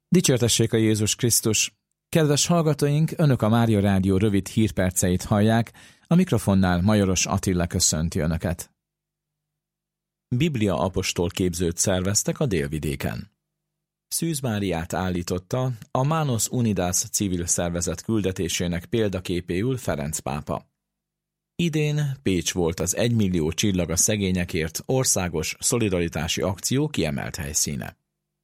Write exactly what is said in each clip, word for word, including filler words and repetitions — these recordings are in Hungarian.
Dicsértessék a Jézus Krisztus! Kedves hallgatóink, Önök a Mária Rádió rövid hírperceit hallják, a mikrofonnál Majoros Attila köszönti Önöket. Biblia apostol képzőt szerveztek a délvidéken. Szűz Máriát állította a Manos Unidas civil szervezet küldetésének példaképéül Ferenc pápa. Idén Pécs volt az egymillió csillag a szegényekért országos szolidaritási akció kiemelt helyszíne.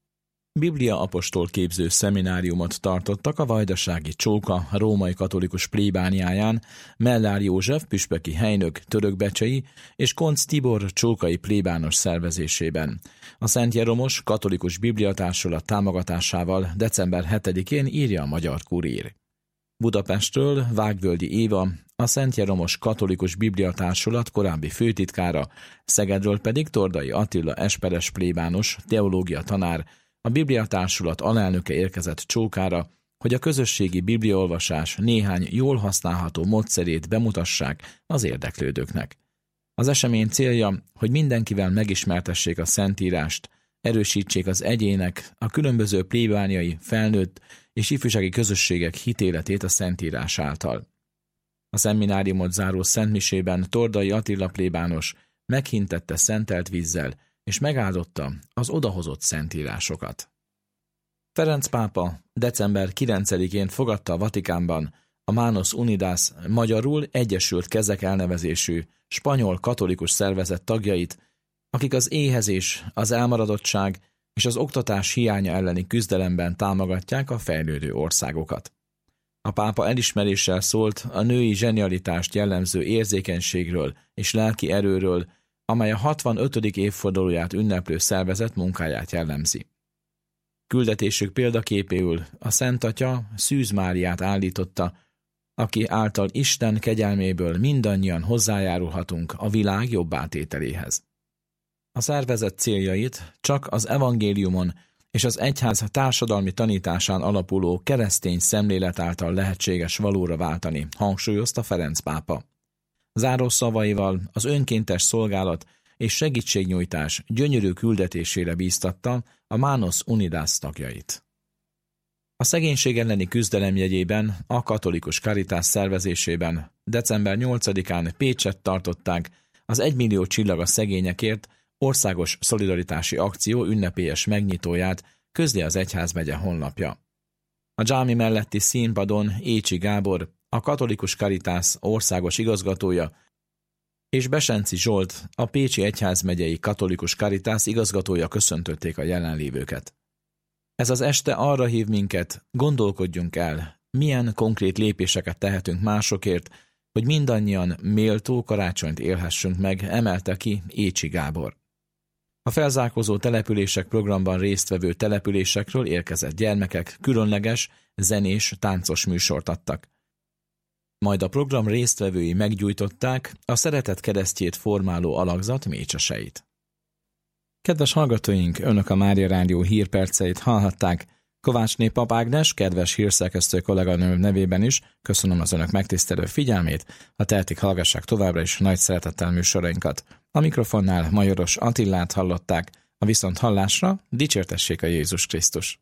Biblia apostol képző szemináriumot tartottak a vajdasági Csóka római katolikus plébániáján Mellár József püspöki helynök törökbecsei és Koncz Tibor csókai plébános szervezésében. A Szent Jeromos katolikus bibliatársulat támogatásával december hetedikén írja a Magyar Kurír. Budapestről Vágvölgyi Éva, a Szent Jeromos katolikus bibliatársulat korábbi főtitkára, Szegedről pedig Tordai Attila esperes plébános, teológia tanár, a Bibliatársulat alelnöke érkezett Csókára, hogy a közösségi bibliaolvasás néhány jól használható módszerét bemutassák az érdeklődőknek. Az esemény célja, hogy mindenkivel megismertessék a Szentírást, erősítsék az egyének, a különböző plébániai, felnőtt és ifjúsági közösségek hitéletét a Szentírás által. A szemináriumot záró szentmisében Tordai Attila plébános meghintette szentelt vízzel, és megáldotta az odahozott szentírásokat. Ferenc pápa december kilencedikén fogadta a Vatikánban a Manos Unidas, magyarul Egyesült Kezek elnevezésű spanyol katolikus szervezet tagjait, akik az éhezés, az elmaradottság és az oktatás hiánya elleni küzdelemben támogatják a fejlődő országokat. A pápa elismeréssel szólt a női zsenialitást jellemző érzékenységről és lelki erőről, amely a hatvanötödik évfordulóját ünneplő szervezet munkáját jellemzi. Küldetésük példaképéül a Szent Atya Szűz Máriát állította, aki által Isten kegyelméből mindannyian hozzájárulhatunk a világ jobbátételéhez. A szervezet céljait csak az evangéliumon és az egyház társadalmi tanításán alapuló keresztény szemlélet által lehetséges valóra váltani, hangsúlyozta Ferenc pápa. Záró szavaival az önkéntes szolgálat és segítségnyújtás gyönyörű küldetésére bíztatta a Manos Unidas tagjait. A szegénység elleni küzdelem jegyében a katolikus Caritas szervezésében december nyolcadikán Pécset tartották az egymillió csillag a szegényekért országos szolidaritási akció ünnepélyes megnyitóját, közli az egyházmegye honlapja. A dzsámi melletti színpadon Écsi Gábor, a katolikus Caritas országos igazgatója, és Besenci Zsolt, a Pécsi Egyházmegyei Katolikus Caritas igazgatója köszöntötték a jelenlévőket. Ez az este arra hív minket, gondolkodjunk el, milyen konkrét lépéseket tehetünk másokért, hogy mindannyian méltó karácsonyt élhessünk meg, emelte ki Écsi Gábor. A felzárkózó települések programban résztvevő településekről érkezett gyermekek különleges, zenés, táncos műsort adtak. Majd a program résztvevői meggyújtották a szeretet keresztjét formáló alakzat mécseseit. Kedves hallgatóink, Önök a Mária Rádió hírperceit hallhatták. Kovácsné Pap Ágnes, kedves hírszerkesztő kolléganőm nevében is köszönöm az Önök megtisztelő figyelmét, ha tehetik, hallgassák továbbra is nagy szeretettel műsorainkat. A mikrofonnál Majoros Attilát hallották, a viszont hallásra dicsértessék a Jézus Krisztus.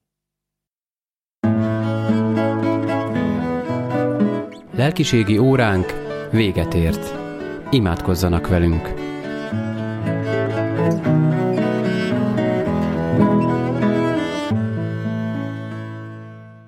Lelkiségi óránk véget ért. Imádkozzanak velünk!